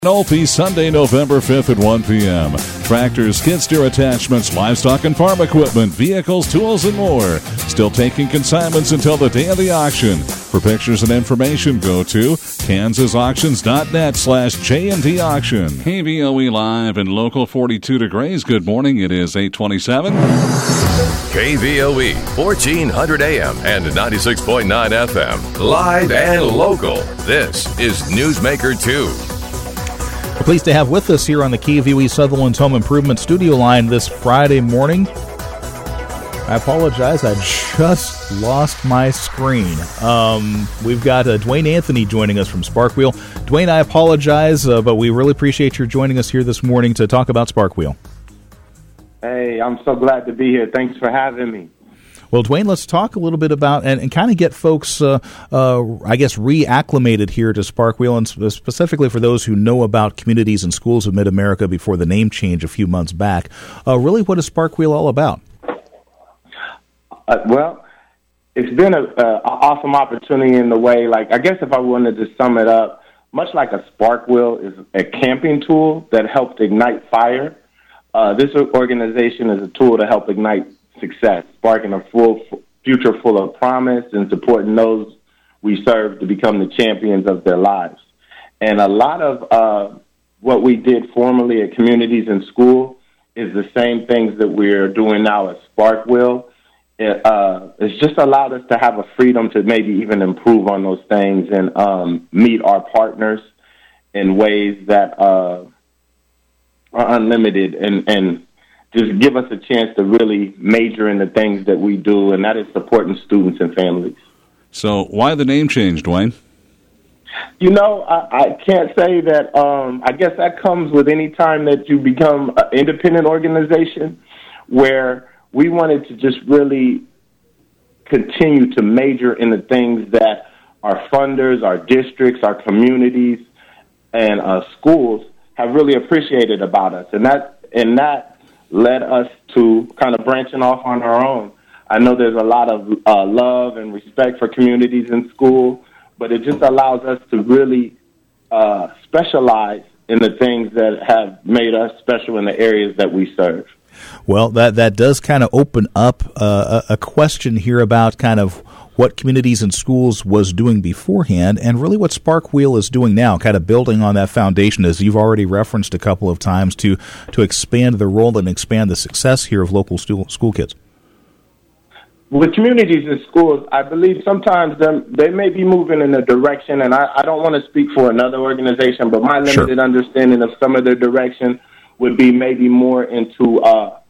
Nolfe, Sunday, November 5th at 1 p.m. Tractors, skid steer attachments, livestock and farm equipment, vehicles, tools, and more. Still taking consignments until the day of the auction. For pictures and information, go to kansasauctions.net/J&D auction. KVOE Live and Local 42 degrees. Good morning. It is 8:27. KVOE, 1400 AM and 96.9 FM. Live and local. This is Newsmaker 2. We're pleased to have with us here on the KVOE Sutherland's Home Improvement Studio line this Friday morning. I apologize, I just lost my screen. We've got Dwayne Anthony joining us from Spark-Wheel. Dwayne, I apologize, but we really appreciate your joining us here this morning to talk about Spark-Wheel. Hey, I'm so glad to be here. Thanks for having me. Well, Dwayne, let's talk a little bit about and kind of get folks, reacclimated here to Spark-Wheel, and specifically for those who know about Communities and Schools of Mid-America before the name change a few months back. Really, what is Spark-Wheel all about? Well, it's been an awesome opportunity in the way, like, I guess if I wanted to sum it up, much like a Spark-Wheel is a camping tool that helps ignite fire. This organization is a tool to help ignite success, sparking a future full of promise and supporting those we serve to become the champions of their lives. And a lot of what we did formerly at Communities and School is the same things that we're doing now at Spark-Wheel. It's just allowed us to have a freedom to maybe even improve on those things and meet our partners in ways that are unlimited and just give us a chance to really major in the things that we do, and that is supporting students and families. So why the name change, Dwayne? You know, I can't say that. I guess that comes with any time that you become an independent organization, where we wanted to just really continue to major in the things that our funders, our districts, our communities, and schools have really appreciated about us. And that led us to kind of branching off on our own. I know there's a lot of love and respect for Communities in School, but it just allows us to really specialize in the things that have made us special in the areas that we serve. Well, that does kind of open up a question here about kind of what Communities and Schools was doing beforehand and really what Spark-Wheel is doing now, kind of building on that foundation, as you've already referenced a couple of times, to expand the role and expand the success here of local school kids. With Communities and Schools, I believe sometimes they may be moving in a direction, and I don't want to speak for another organization, but my limited understanding of some of their direction would be maybe more into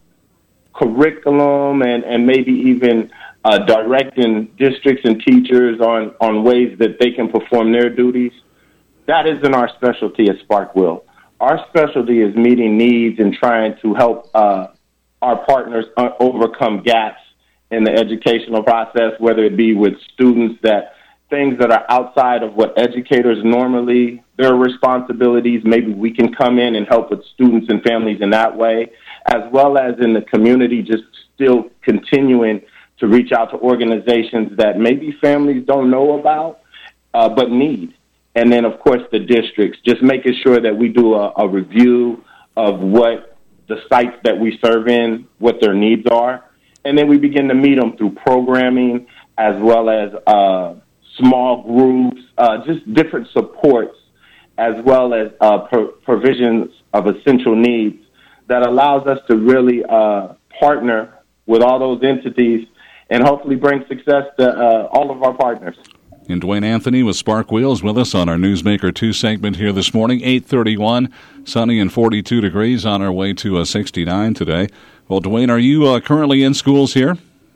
curriculum and maybe even directing districts and teachers on ways that they can perform their duties. That isn't our specialty at Spark-Wheel. Our specialty is meeting needs and trying to help our partners overcome gaps in the educational process, whether it be with students things that are outside of what educators normally, their responsibilities, maybe we can come in and help with students and families in that way, as well as in the community, just still continuing to reach out to organizations that maybe families don't know about, but need. And then, of course, the districts, just making sure that we do a review of what the sites that we serve in, what their needs are. And then we begin to meet them through programming as well as small groups, just different supports, as well as provisions of essential needs that allows us to really partner with all those entities and hopefully bring success to all of our partners. And Dwayne Anthony with Spark-Wheel is with us on our Newsmaker 2 segment here this morning, 8:31, sunny and 42 degrees, on our way to 69 today. Well, Dwayne, are you currently in schools here?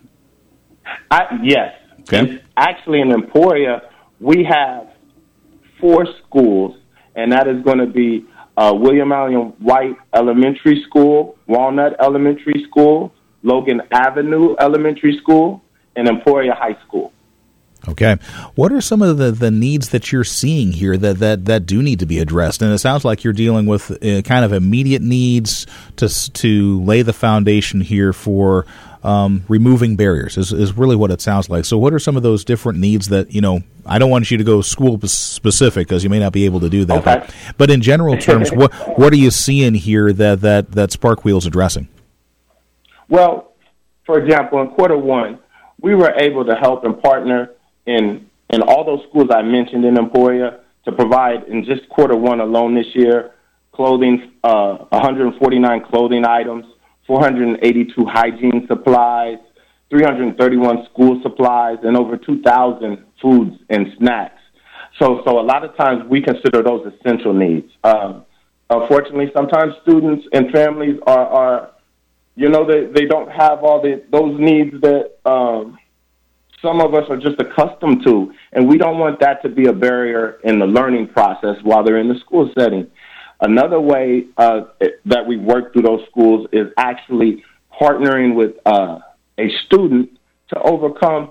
Yes. Okay. Actually, in Emporia, we have 4 schools, and that is going to be William Allen White Elementary School, Walnut Elementary School, Logan Avenue Elementary School, and Emporia High School. Okay. What are some of the needs that you're seeing here that do need to be addressed? And it sounds like you're dealing with kind of immediate needs to lay the foundation here for removing barriers is really what it sounds like. So what are some of those different needs that, I don't want you to go school specific because you may not be able to do that. Okay. But in general terms, what are you seeing here that Spark Wheel's addressing? Well, for example, in quarter one, we were able to help and partner in all those schools I mentioned in Emporia to provide in just quarter one alone this year, clothing, 149 clothing items, 482 hygiene supplies, 331 school supplies, and over 2,000 foods and snacks. So a lot of times we consider those essential needs. Unfortunately, sometimes students and families are they don't have all those needs that some of us are just accustomed to, and we don't want that to be a barrier in the learning process while they're in the school setting. Another way that we work through those schools is actually partnering with a student to overcome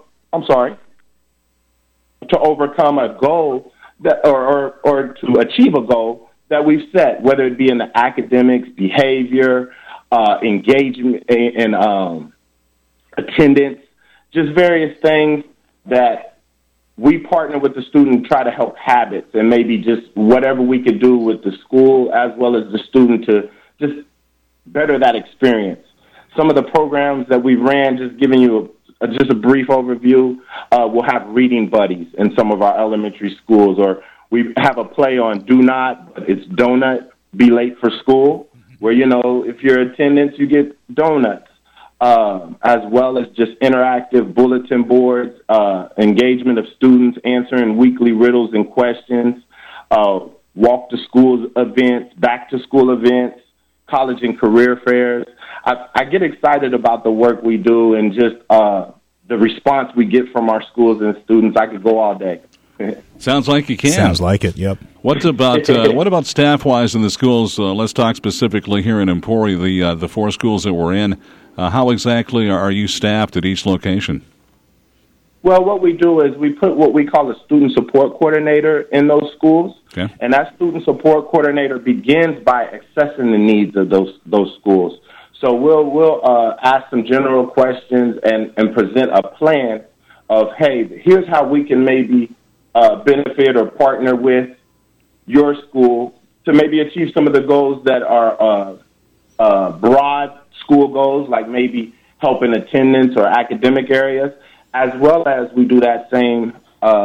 a goal that, or to achieve a goal that we've set, whether it be in the academics, behavior, engagement, and attendance, just various things that we partner with the student and try to help habits, and maybe just whatever we could do with the school as well as the student to just better that experience. Some of the programs that we ran, just giving you just a brief overview, we'll have reading buddies in some of our elementary schools, or we have a play on Do Not, but it's Donut, Be Late for School, where, if you're attendance, you get donuts. As well as just interactive bulletin boards, engagement of students answering weekly riddles and questions, walk to school events, back to school events, college and career fairs. I get excited about the work we do and just the response we get from our schools and students. I could go all day. Sounds like you can. Sounds like it, yep. What about staff-wise in the schools? Let's talk specifically here in Emporia, the four schools that we're in. How exactly are you staffed at each location? Well, what we do is we put what we call a student support coordinator in those schools. Okay. And that student support coordinator begins by assessing the needs of those schools. So we'll ask some general questions and present a plan of, hey, here's how we can maybe benefit or partner with your school to maybe achieve some of the goals that are broad school goals, like maybe helping attendance or academic areas, as well as we do that same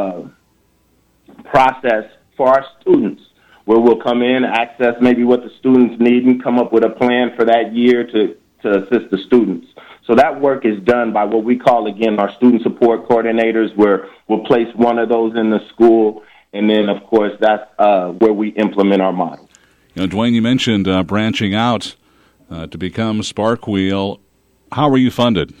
process for our students, where we'll come in, access maybe what the students need, and come up with a plan for that year to assist the students. So that work is done by what we call, again, our student support coordinators, where we'll place one of those in the school, and then, of course, that's where we implement our model. Dwayne, you mentioned branching out to become Spark Wheel. How are you funded?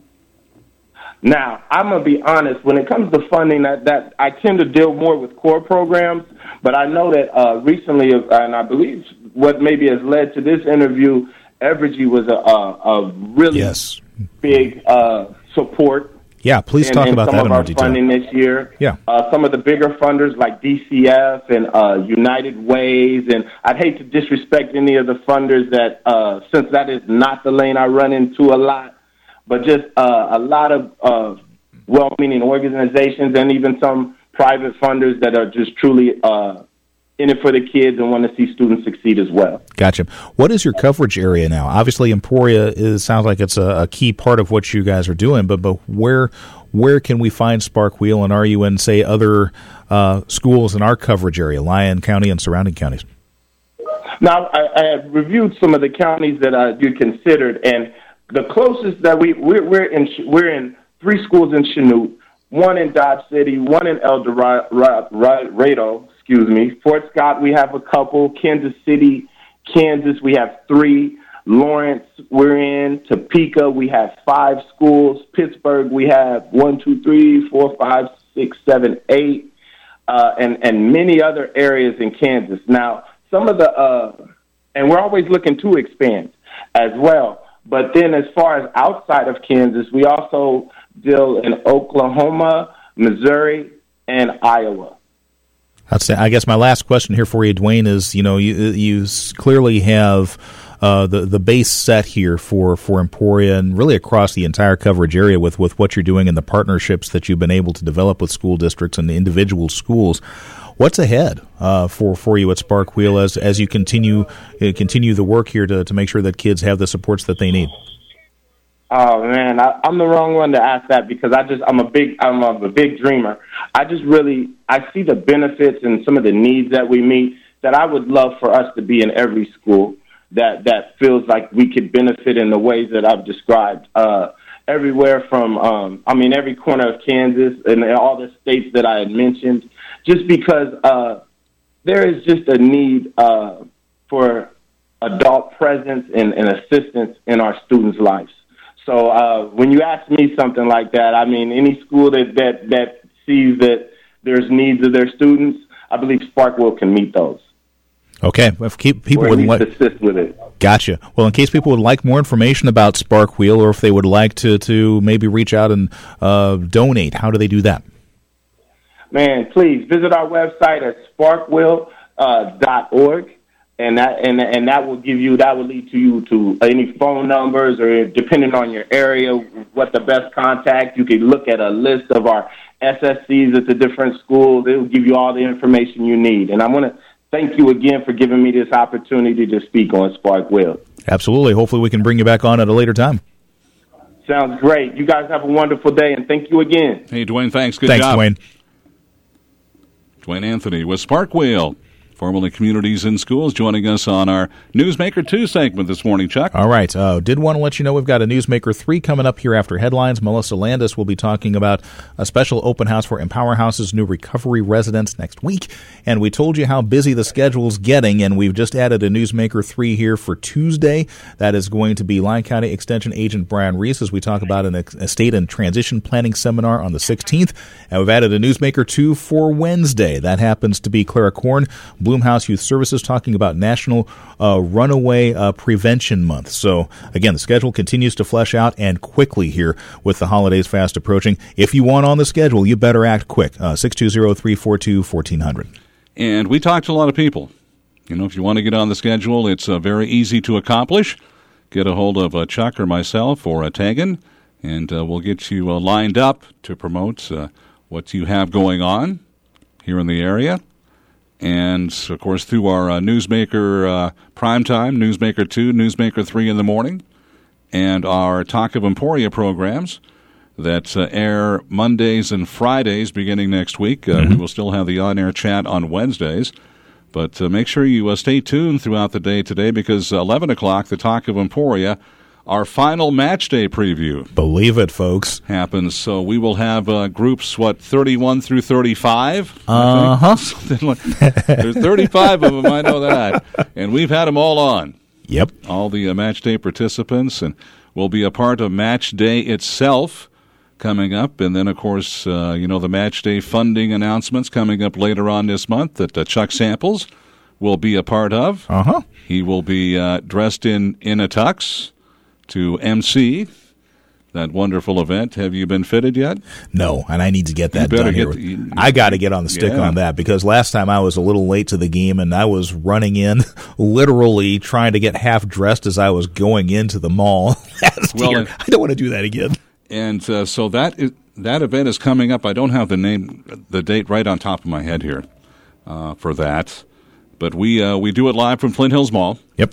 Now, I'm going to be honest, when it comes to funding, that I tend to deal more with core programs, but I know that recently, and I believe what maybe has led to this interview, Evergy was a really big support. Yeah, please talk about that in more detail. Some of our funding this year. Yeah. Some of the bigger funders like DCF and United Ways, and I'd hate to disrespect any of the funders that, since that is not the lane I run into a lot, but just a lot of well-meaning organizations and even some private funders that are just truly in it for the kids and want to see students succeed as well. Gotcha. What is your coverage area now? Obviously, Emporia sounds like it's a key part of what you guys are doing, but where can we find Spark Wheel, and are you in, say, other schools in our coverage area, Lyon County and surrounding counties? Now, I have reviewed some of the counties that you considered, and the closest that we're in 3 schools in Chanute, 1 in Dodge City, 1 in El Dorado, Fort Scott, we have a couple. Kansas City, Kansas, we have 3. Lawrence, we're in. Topeka, we have 5 schools. Pittsburgh, we have 1, 2, 3, 4, 5, 6, 7, 8, and many other areas in Kansas. Now, some of the, and we're always looking to expand as well. But then as far as outside of Kansas, we also deal in Oklahoma, Missouri, and Iowa. I guess my last question here for you, Dwayne, is you clearly have the base set here for Emporia and really across the entire coverage area with what you're doing and the partnerships that you've been able to develop with school districts and individual schools. What's ahead for you at Spark Wheel as you continue the work here to make sure that kids have the supports that they need? Oh man, I'm the wrong one to ask that because I'm a big dreamer. I see the benefits and some of the needs that we meet that I would love for us to be in every school that feels like we could benefit in the ways that I've described. Everywhere from every corner of Kansas and all the states that I had mentioned, just because there is just a need for adult presence and assistance in our students' lives. So when you ask me something like that, any school that sees that there's needs of their students, I believe Spark Wheel can meet those. Okay, if people would like assist with it. Gotcha. Well, in case people would like more information about Spark Wheel, or if they would like to maybe reach out and donate, how do they do that? Man, please visit our website at sparkwheel.org. And that will lead you to any phone numbers, or depending on your area, what the best contact. You can look at a list of our SSCs at the different schools. It will give you all the information you need. And I want to thank you again for giving me this opportunity to speak on Spark Wheel. Absolutely. Hopefully we can bring you back on at a later time. Sounds great. You guys have a wonderful day, and thank you again. Hey, Dwayne, thanks. Good job. Thanks, Dwayne. Dwayne Anthony with Spark Wheel, formerly Communities in Schools, joining us on our Newsmaker 2 segment this morning, Chuck. All right. Did want to let you know we've got a Newsmaker 3 coming up here after headlines. Melissa Landis will be talking about a special open house for Empower House's new recovery residents next week. And we told you how busy the schedule's getting, and we've just added a Newsmaker 3 here for Tuesday. That is going to be Lyon County Extension Agent Brian Reese as we talk about an estate and transition planning seminar on the 16th. And we've added a Newsmaker 2 for Wednesday. That happens to be Clara Korn, Bloomhouse Youth Services, talking about National Runaway Prevention Month. So, again, the schedule continues to flesh out and quickly here with the holidays fast approaching. If you want on the schedule, you better act quick. 620-342-1400. And we talked to a lot of people. If you want to get on the schedule, it's very easy to accomplish. Get a hold of Chuck or myself or Tegan, and we'll get you lined up to promote what you have going on here in the area. And, of course, through our Newsmaker Primetime, Newsmaker 2, Newsmaker 3 in the morning, and our Talk of Emporia programs that air Mondays and Fridays beginning next week. We will still have the on-air chat on Wednesdays. But make sure you stay tuned throughout the day today because 11 o'clock, the Talk of Emporia, our final match day preview. Believe it, folks. Happens. So we will have groups, 31 through 35? Uh-huh. There's 35 of them, I know that. And we've had them all on. Yep. All the match day participants, and we'll be a part of match day itself coming up. And then, of course, the match day funding announcements coming up later on this month that Chuck Samples will be a part of. Uh-huh. He will be dressed in a tux to MC that wonderful event. Have you been fitted yet? No, and I need to get that done here. I got to get on the stick on that because last time I was a little late to the game and I was running in, literally trying to get half dressed as I was going into the mall last year. I don't want to do that again. And so that event is coming up. I don't have the date right on top of my head here for that, but we do it live from Flint Hills Mall. Yep.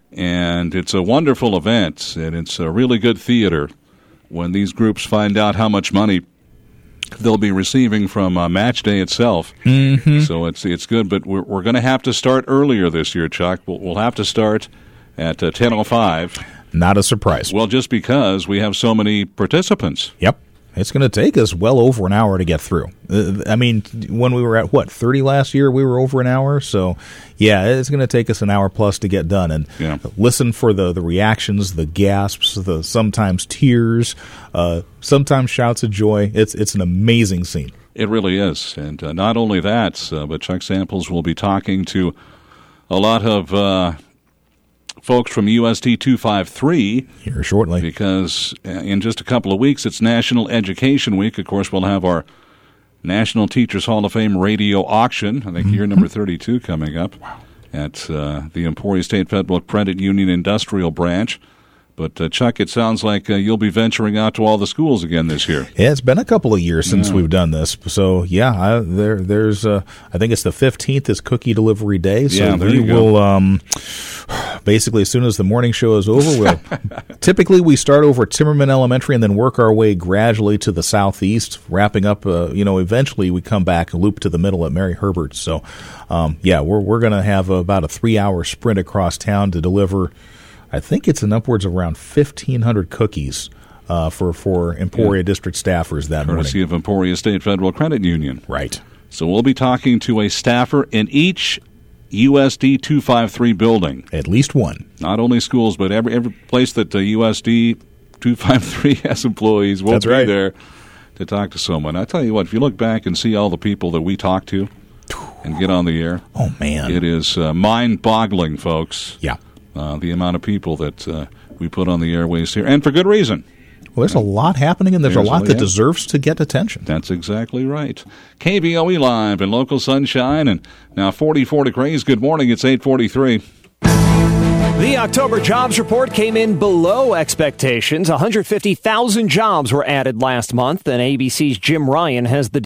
And it's a wonderful event, and it's a really good theater when these groups find out how much money they'll be receiving from match day itself. Mm-hmm. So it's good, but we're going to have to start earlier this year, Chuck. We'll have to start at 10:05. Not a surprise. Well, just because we have so many participants. Yep. It's going to take us well over an hour to get through. When we were at, 30 last year, we were over an hour. So, yeah, it's going to take us an hour plus to get done. And listen for the reactions, the gasps, the sometimes tears, sometimes shouts of joy. It's an amazing scene. It really is. And not only that, but Chuck Samples will be talking to a lot of folks from UST 253 here shortly, because in just a couple of weeks it's National Education Week. Of course, we'll have our National Teachers Hall of Fame radio auction. I think year number 32 coming up at the Emporia State Federal Credit Union Industrial Branch. But, Chuck, it sounds like you'll be venturing out to all the schools again this year. Yeah, it's been a couple of years since we've done this. So, there's I think it's the 15th is Cookie Delivery Day. So we will, basically, as soon as the morning show is over, typically we start over at Timmerman Elementary and then work our way gradually to the southeast, wrapping up, eventually we come back and loop to the middle at Mary Herbert. So, we're going to have about a 3-hour sprint across town to deliver, I think it's in upwards of around 1,500 cookies for Emporia District staffers that morning. Courtesy of Emporia State Federal Credit Union. Right. So we'll be talking to a staffer in each USD 253 building. At least one. Not only schools, but every place that USD 253 has employees will be there to talk to someone. I tell you what, if you look back and see all the people that we talk to and get on the air, oh man, it is mind-boggling, folks. Yeah. The amount of people that we put on the airways here, and for good reason. Well, there's a lot happening, and there's a lot that deserves to get attention. That's exactly right. KVOE Live in local sunshine, and now 44 degrees. Good morning, it's 8:43. The October jobs report came in below expectations. 150,000 jobs were added last month, and ABC's Jim Ryan has the